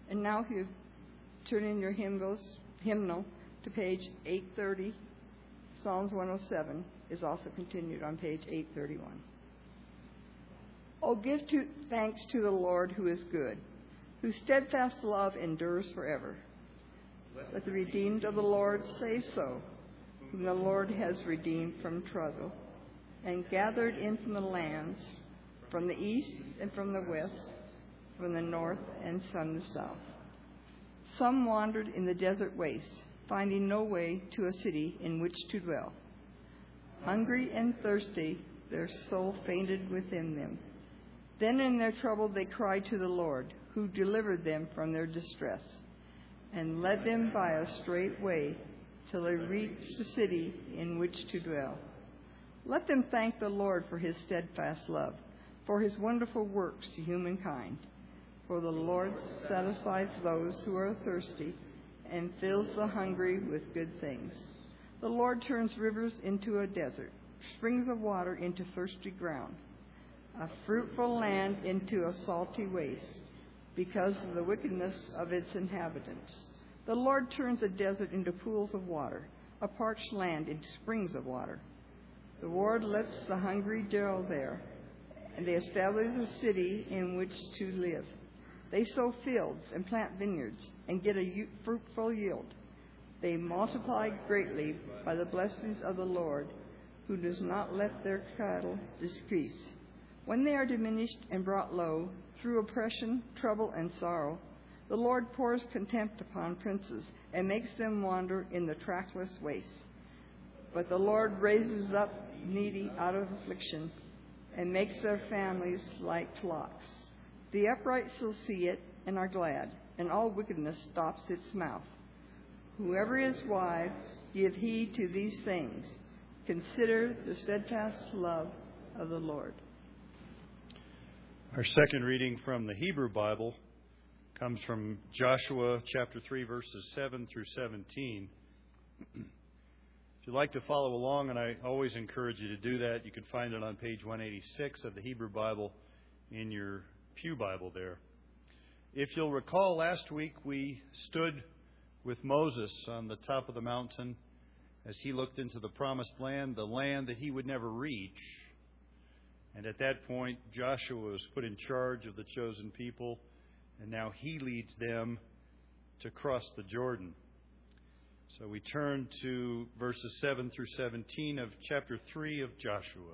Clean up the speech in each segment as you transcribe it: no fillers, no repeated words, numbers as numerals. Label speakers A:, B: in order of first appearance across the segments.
A: And now if you turn in your hymnal to page 830, Psalms 107 is also continued on page 831. Oh, give thanks to the Lord who is good, whose steadfast love endures forever. Let the redeemed of the Lord say so, whom the Lord has redeemed from trouble, and gathered in from the lands, from the east and from the west, from the north and from the south. Some wandered in the desert waste, finding no way to a city in which to dwell. Hungry and thirsty, their soul fainted within them. Then in their trouble they cried to the Lord, who delivered them from their distress, and led them by a straight way till they reached the city in which to dwell. Let them thank the Lord for his steadfast love, for his wonderful works to humankind. For the Lord satisfies those who are thirsty and fills the hungry with good things. The Lord turns rivers into a desert, springs of water into thirsty ground, a fruitful land into a salty waste, because of the wickedness of its inhabitants. The Lord turns a desert into pools of water, a parched land into springs of water. The Lord lets the hungry dwell there, and they establish a city in which to live. They sow fields and plant vineyards and get a fruitful yield. They multiply greatly by the blessings of the Lord, who does not let their cattle decrease. When they are diminished and brought low through oppression, trouble, and sorrow, the Lord pours contempt upon princes and makes them wander in the trackless waste. But the Lord raises up needy out of affliction and makes their families like flocks. The upright shall see it and are glad, and all wickedness stops its mouth. Whoever is wise, give heed to these things. Consider the steadfast love of the Lord.
B: Our second reading from the Hebrew Bible comes from Joshua chapter 3, verses 7 through 17. If you'd like to follow along, and I always encourage you to do that, you can find it on page 186 of the Hebrew Bible in your Pew Bible there. If you'll recall, last week we stood with Moses on the top of the mountain as he looked into the promised land, the land that he would never reach. And at that point, Joshua was put in charge of the chosen people, and now he leads them to cross the Jordan. So we turn to verses 7 through 17 of chapter 3 of Joshua.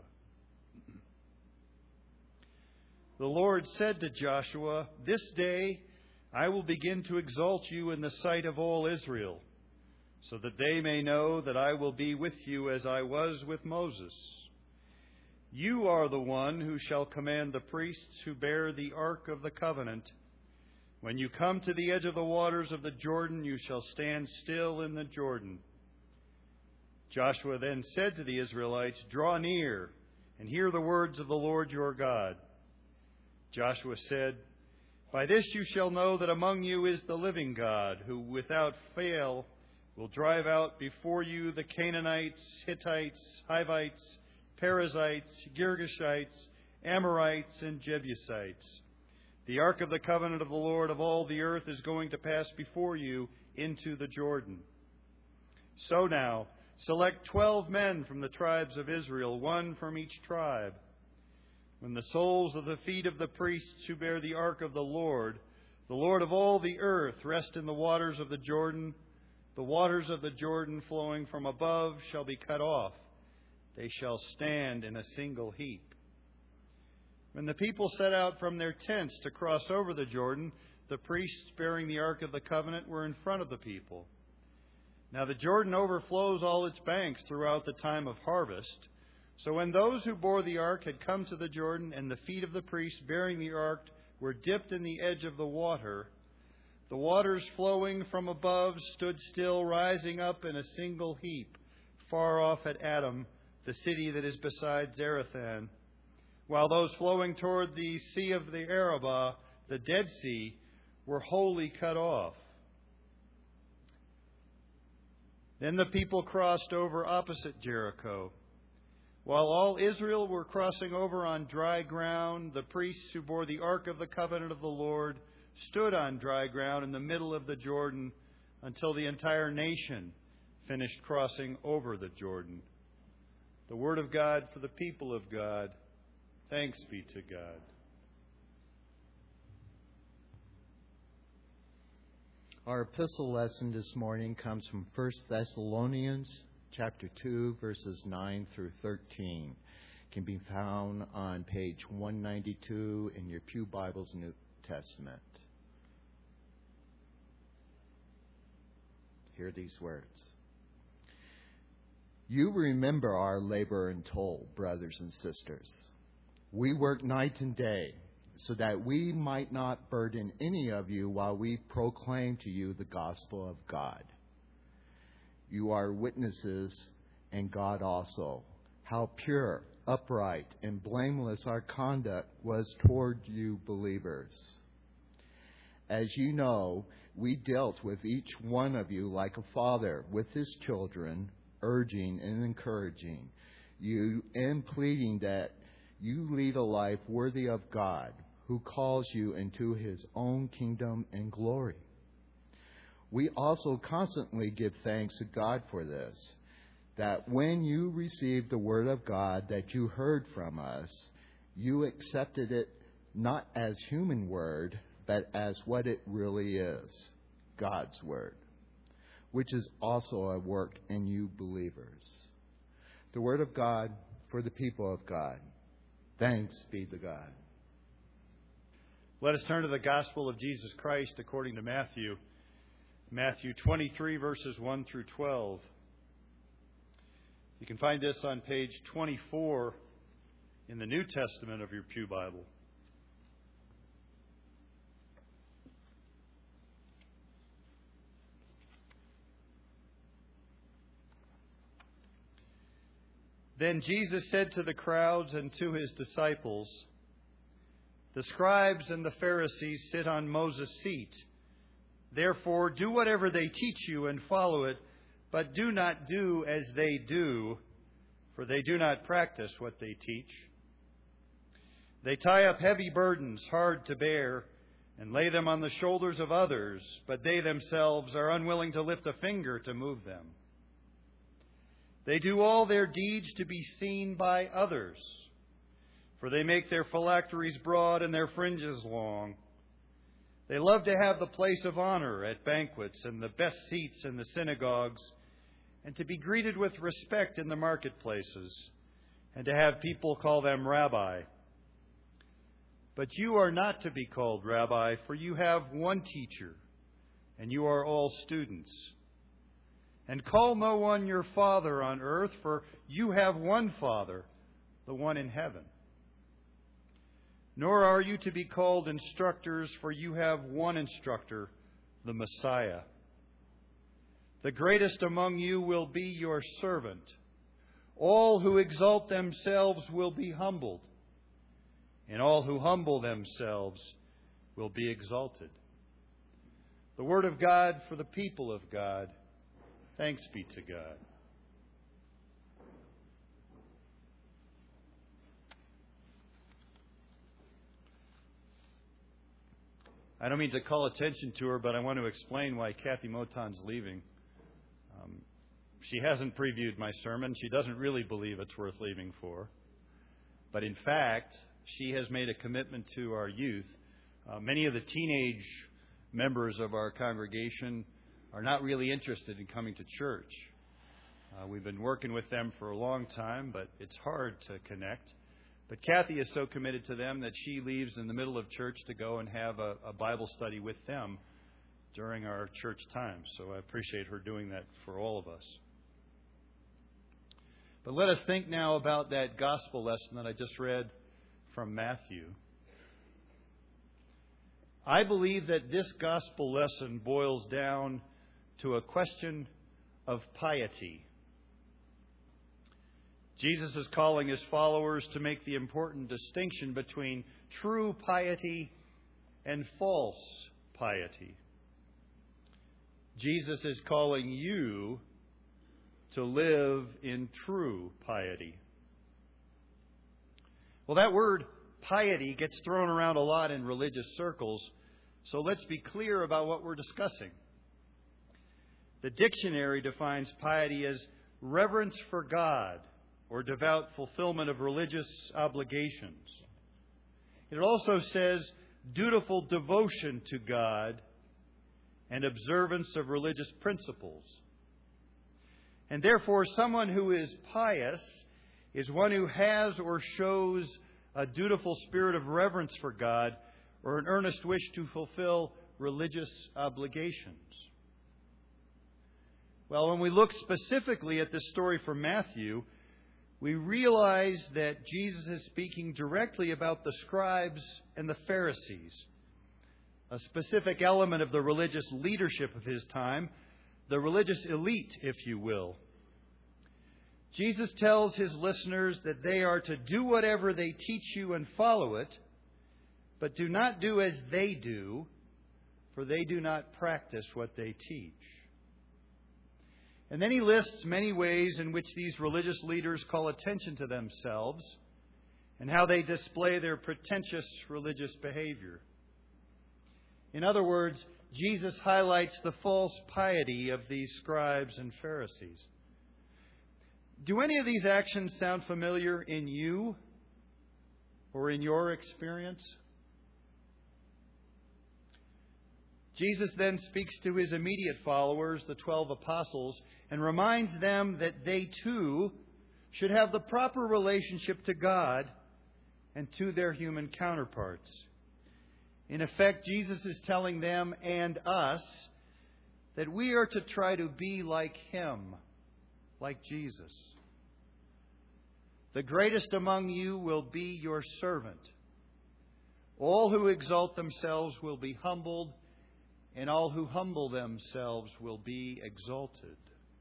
B: The Lord said to Joshua, "This day I will begin to exalt you in the sight of all Israel, so that they may know that I will be with you as I was with Moses. You are the one who shall command the priests who bear the ark of the covenant. When you come to the edge of the waters of the Jordan, you shall stand still in the Jordan." Joshua then said to the Israelites, "Draw near and hear the words of the Lord your God." Joshua said, "By this you shall know that among you is the living God, who without fail will drive out before you the Canaanites, Hittites, Hivites, Perizzites, Girgashites, Amorites, and Jebusites. The ark of the covenant of the Lord of all the earth is going to pass before you into the Jordan. So now, select 12 men from the tribes of Israel, one from each tribe. When the soles of the feet of the priests who bear the ark of the Lord of all the earth, rest in the waters of the Jordan, the waters of the Jordan flowing from above shall be cut off. They shall stand in a single heap. When the people set out from their tents to cross over the Jordan, the priests bearing the ark of the covenant were in front of the people. Now the Jordan overflows all its banks throughout the time of harvest. So when those who bore the ark had come to the Jordan, and the feet of the priests bearing the ark were dipped in the edge of the waters flowing from above stood still, rising up in a single heap, far off at Adam, the city that is beside Zarethan, while those flowing toward the Sea of the Arabah, the Dead Sea, were wholly cut off. Then the people crossed over opposite Jericho. While all Israel were crossing over on dry ground, the priests who bore the ark of the covenant of the Lord stood on dry ground in the middle of the Jordan until the entire nation finished crossing over the Jordan. The word of God for the people of God. Thanks be to God.
C: Our epistle lesson this morning comes from 1 Thessalonians chapter 2, verses 9 through 13. It can be found on page 192 in your Pew Bible's New Testament. Hear these words. You remember our labor and toil, brothers and sisters. We work night and day, so that we might not burden any of you while we proclaim to you the gospel of God. You are witnesses, and God also, how pure, upright, and blameless our conduct was toward you believers. As you know, we dealt with each one of you like a father with his children, urging and encouraging you and pleading that you lead a life worthy of God, who calls you into his own kingdom and glory. We also constantly give thanks to God for this, that when you received the word of God that you heard from us, you accepted it not as human word, but as what it really is, God's word, which is also at work in you believers. The word of God for the people of God. Thanks be to God.
B: Let us turn to the gospel of Jesus Christ according to Matthew. Matthew 23, verses 1 through 12. You can find this on page 24 in the New Testament of your Pew Bible. Then Jesus said to the crowds and to his disciples, the scribes and the Pharisees sit on Moses' seat. Therefore, do whatever they teach you and follow it, but do not do as they do, for they do not practice what they teach. They tie up heavy burdens hard to bear and lay them on the shoulders of others, but they themselves are unwilling to lift a finger to move them. They do all their deeds to be seen by others, for they make their phylacteries broad and their fringes long. They love to have the place of honor at banquets and the best seats in the synagogues, and to be greeted with respect in the marketplaces, and to have people call them rabbi. But you are not to be called rabbi, for you have one teacher, and you are all students. And call no one your father on earth, for you have one Father, the one in heaven. Nor are you to be called instructors, for you have one instructor, the Messiah. The greatest among you will be your servant. All who exalt themselves will be humbled, and all who humble themselves will be exalted. The word of God for the people of God. Thanks be to God. I don't mean to call attention to her, but I want to explain why Kathy Moton's leaving. She hasn't previewed my sermon. She doesn't really believe it's worth leaving for. But in fact, she has made a commitment to our youth. Many of the teenage members of our congregation are not really interested in coming to church. We've been working with them for a long time, but it's hard to connect. But Kathy is so committed to them that she leaves in the middle of church to go and have a Bible study with them during our church time. So I appreciate her doing that for all of us. But let us think now about that gospel lesson that I just read from Matthew. I believe that this gospel lesson boils down to a question of piety. Jesus is calling his followers to make the important distinction between true piety and false piety. Jesus is calling you to live in true piety. Well, that word piety gets thrown around a lot in religious circles, So let's be clear about what we're discussing. The dictionary defines piety as reverence for God or devout fulfillment of religious obligations. It also says dutiful devotion to God and observance of religious principles. And therefore, someone who is pious is one who has or shows a dutiful spirit of reverence for God or an earnest wish to fulfill religious obligations. Well, when we look specifically at this story from Matthew, we realize that Jesus is speaking directly about the scribes and the Pharisees, a specific element of the religious leadership of his time, the religious elite, if you will. Jesus tells his listeners that they are to do whatever they teach you and follow it, but do not do as they do, for they do not practice what they teach. And then he lists many ways in which these religious leaders call attention to themselves and how they display their pretentious religious behavior. In other words, Jesus highlights the false piety of these scribes and Pharisees. Do any of these actions sound familiar in you or in your experience? Jesus then speaks to his immediate followers, the 12 apostles, and reminds them that they too should have the proper relationship to God and to their human counterparts. In effect, Jesus is telling them and us that we are to try to be like him, like Jesus. The greatest among you will be your servant. All who exalt themselves will be humbled, and all who humble themselves will be exalted.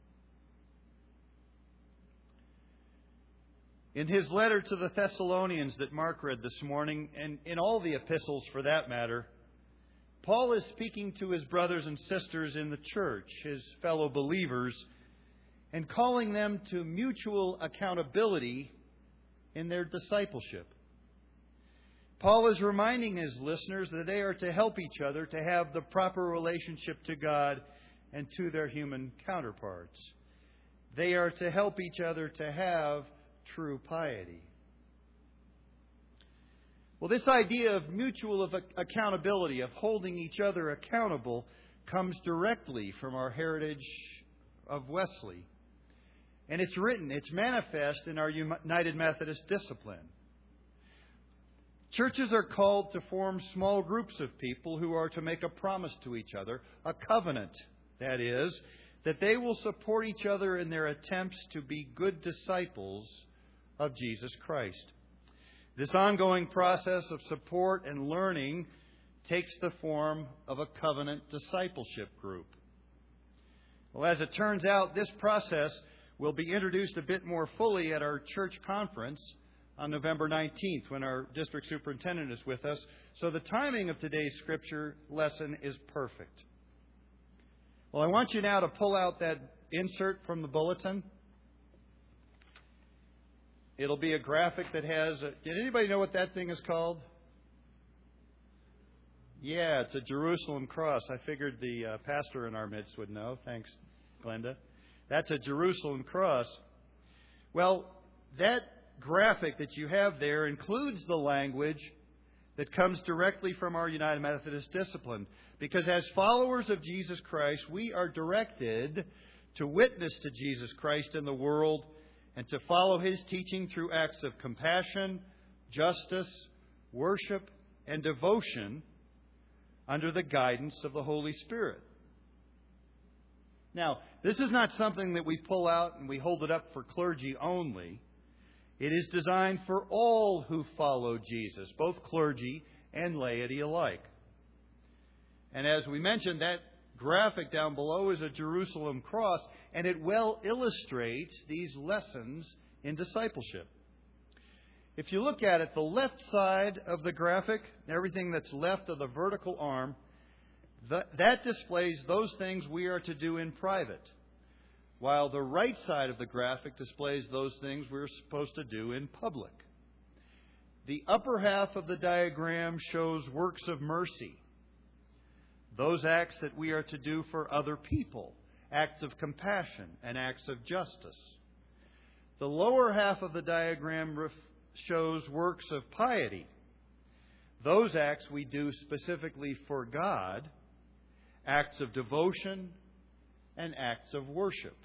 B: In his letter to the Thessalonians that Mark read this morning, and in all the epistles for that matter, Paul is speaking to his brothers and sisters in the church, his fellow believers, and calling them to mutual accountability in their discipleship. Paul is reminding his listeners that they are to help each other to have the proper relationship to God and to their human counterparts. They are to help each other to have true piety. Well, this idea of mutual accountability, of holding each other accountable, comes directly from our heritage of Wesley. And it's manifest in our United Methodist discipline. Churches are called to form small groups of people who are to make a promise to each other, a covenant, that is, that they will support each other in their attempts to be good disciples of Jesus Christ. This ongoing process of support and learning takes the form of a covenant discipleship group. Well, as it turns out, this process will be introduced a bit more fully at our church conference on November 19th, when our district superintendent is with us. So the timing of today's scripture lesson is perfect. Well, I want you now to pull out that insert from the bulletin. It'll be a graphic that has... Did anybody know what that thing is called? Yeah, it's a Jerusalem cross. I figured the pastor in our midst would know. Thanks, Glenda. That's a Jerusalem cross. Well, that graphic that you have there includes the language that comes directly from our United Methodist discipline. Because as followers of Jesus Christ, we are directed to witness to Jesus Christ in the world and to follow his teaching through acts of compassion, justice, worship, and devotion under the guidance of the Holy Spirit. Now, this is not something that we pull out and we hold it up for clergy only. It is designed for all who follow Jesus, both clergy and laity alike. And as we mentioned, that graphic down below is a Jerusalem cross, and it well illustrates these lessons in discipleship. If you look at it, the left side of the graphic, everything that's left of the vertical arm, that displays those things we are to do in private, while the right side of the graphic displays those things we're supposed to do in public. The upper half of the diagram shows works of mercy, those acts that we are to do for other people, acts of compassion and acts of justice. The lower half of the diagram shows works of piety, those acts we do specifically for God, acts of devotion and acts of worship.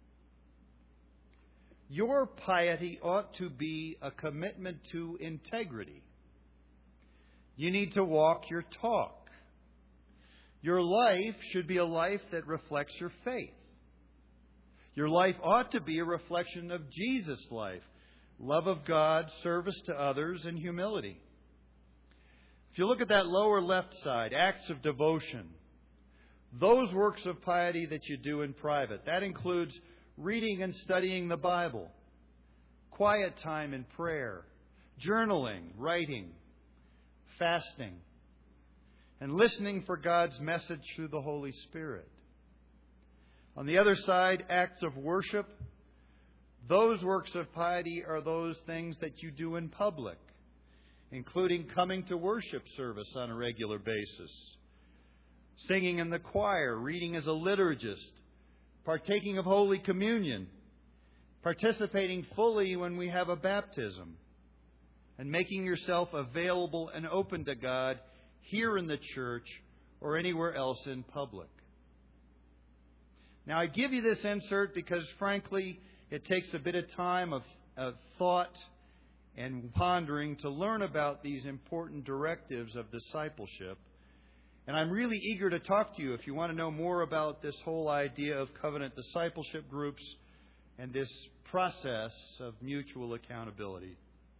B: Your piety ought to be a commitment to integrity. You need to walk your talk. Your life should be a life that reflects your faith. Your life ought to be a reflection of Jesus' life, love of God, service to others, and humility. If you look at that lower left side, acts of devotion, those works of piety that you do in private, that includes reading and studying the Bible, quiet time in prayer, journaling, writing, fasting, and listening for God's message through the Holy Spirit. On the other side, acts of worship, those works of piety are those things that you do in public, including coming to worship service on a regular basis, singing in the choir, reading as a liturgist, partaking of Holy Communion, participating fully when we have a baptism, and making yourself available and open to God here in the church or anywhere else in public. Now, I give you this insert because, frankly, it takes a bit of time of thought and pondering to learn about these important directives of discipleship. And I'm really eager to talk to you if you want to know more about this whole idea of covenant discipleship groups and this process of mutual accountability.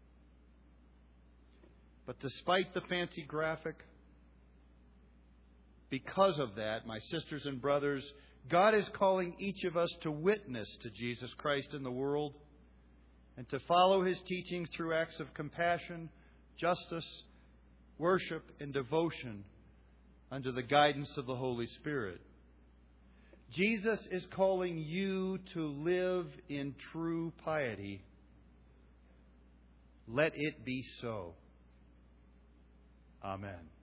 B: But despite the fancy graphic, because of that, my sisters and brothers, God is calling each of us to witness to Jesus Christ in the world and to follow His teachings through acts of compassion, justice, worship, and devotion under the guidance of the Holy Spirit. Jesus is calling you to live in true piety. Let it be so. Amen.